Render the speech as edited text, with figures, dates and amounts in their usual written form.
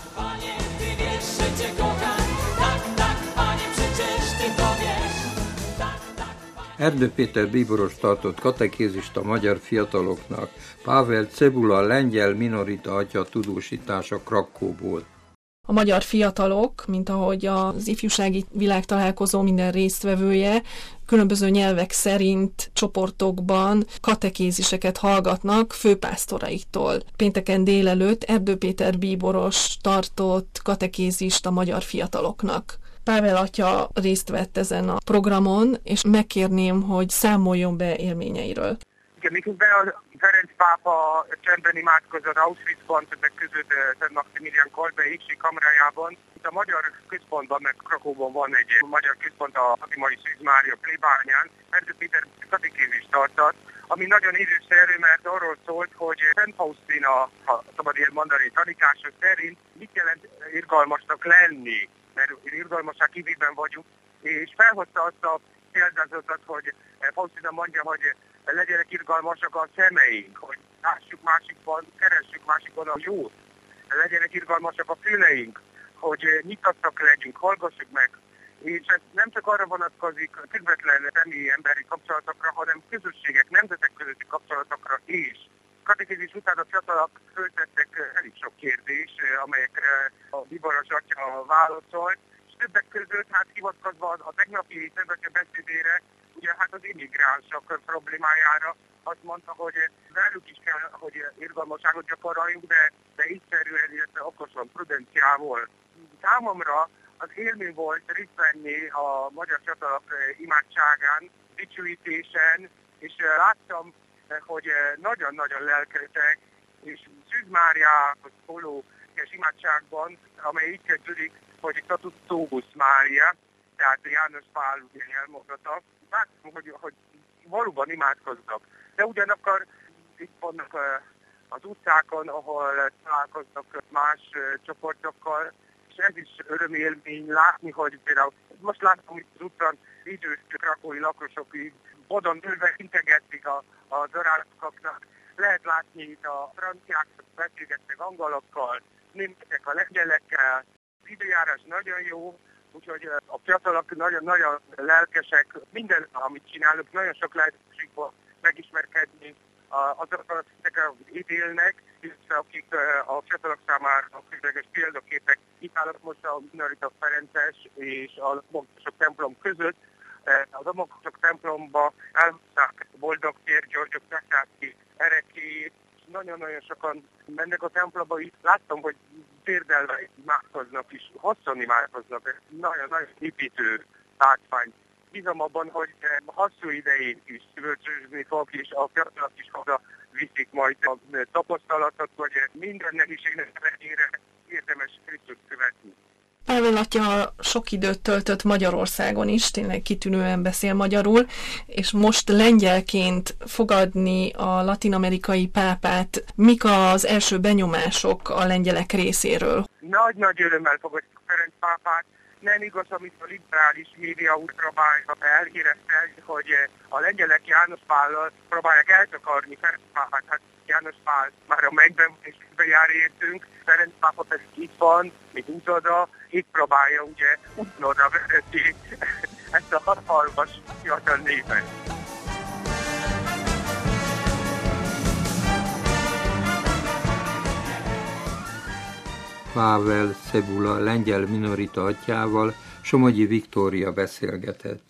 Panie, ty wiesz, że cię kocham. Tak, tak, panie, przecież ty to wiesz. Tak, tak, panie. Erdő Péter bíboros tartott katekézist a magyar fiataloknak, Pável Cebula lengyel minorita atya tudósítása Krakóból. A magyar fiatalok, mint ahogy az ifjúsági világtalálkozó minden résztvevője, különböző nyelvek szerint csoportokban katekéziseket hallgatnak főpásztoraiktól. Pénteken délelőtt Erdő Péter bíboros tartott katekézist a magyar fiataloknak. Pável atya részt vett ezen a programon, és megkérném, hogy számoljon be élményeiről. Igen, miközben a Ferenc pápa csendben imádkozott Auschwitzban, többek között Szent Maximilián Kolbe Iksi kamrájában. Itt a magyar központban, meg Krakóban van egy magyar központ, a Fatimai Szűz Mária plébányán. Erdő Péter katekézist tartott, ami nagyon időszerű, mert arról szólt, hogy Szent Faustina, ha szabad ilyen mondani, tanítása szerint mit jelent irgalmasnak lenni, mert irgalmasság hívében vagyunk, és felhozta azt a példázatot, hogy Faustina mondja, hogy legyenek irgalmasak a szemeink, hogy lássuk másikban, keressük másikban a jót. Legyenek irgalmasak a füleink, hogy nyitottak legyünk, hallgassuk meg. És ez nem csak arra vonatkozik közvetlen személyi emberi kapcsolatokra, hanem közösségek, nemzetek közötti kapcsolatokra is. Katekézis után a fiatalok föltettek elég sok kérdés, amelyekre a bíboros atya válaszolt, és többek között hivatkozva a tegnapi szentatya beszédére, ugye az immigránsok problémájára azt mondta, hogy velük is kell, hogy irgalmasságot gyakoroljunk, de észszerűen, illetve okosan, prudenciával. Számomra az élmény volt részt venni a magyar fiatalok imádságán, dicsőítésen, és láttam, hogy nagyon-nagyon lelkesek, és Szűz Máriához szóló imádságban, amely így kezdődik, hogy Statutus Mária, tehát János Pál ugye elmondata, láttam, hogy valóban imádkoznak. De ugyanakkor itt vannak az utcákon, ahol találkoznak más csoportokkal, és ez is örömélmény látni, hogy például most látom itt az utcán idős krakói lakosok így bodon ülve integették a darálatokat. Lehet látni itt a franciákat beszélgetnek angolokkal, németek a lengyelekkel. Az időjárás nagyon jó, úgyhogy a fiatalok nagyon-nagyon lelkesek, minden, amit csinálunk, nagyon sok lehetőség van megismerkedni azokkal, akik itt élnek, illetve akik a fiatalok számára a különleges példaképek. Itt állok most a Minorita Ferences és a Domokosok templom között. A Domokosok templomba elhozták Boldog Tér, Györgyök Takácsi, Erekét, nagyon-nagyon sokan mennek a templomba, így láttam, hogy térdelve imádkoznak is, hosszan imádkoznak, nagyon-nagyon építő látvány. Bízom abban, hogy hosszú ideig is szülőcsőzni fog, és a fiatalok is oda viszik majd a tapasztalatot, hogy minden nehézségnek ellenére érdemes Krisztust követni. Pável atya sok időt töltött Magyarországon is, tényleg kitűnően beszél magyarul, és most lengyelként fogadni a latin-amerikai pápát. Mik az első benyomások a lengyelek részéről? Nagy-nagy örömmel fogadjuk Ferenc pápát. Nem igaz, amit a liberális média úgy próbálnak elhíreztetni, hogy a lengyelek János Pállal próbálják eltakarni Ferenc pápát. Hát János Pál már a mennyben és bejár értünk, Ferenc pápa pedig itt van, mint utoda, itt próbálja ugye ugyanoda vezetni ezt a hatalmas fiatal népet. Pável Cebula lengyel minorita atyával Somogyi Viktória beszélgetett.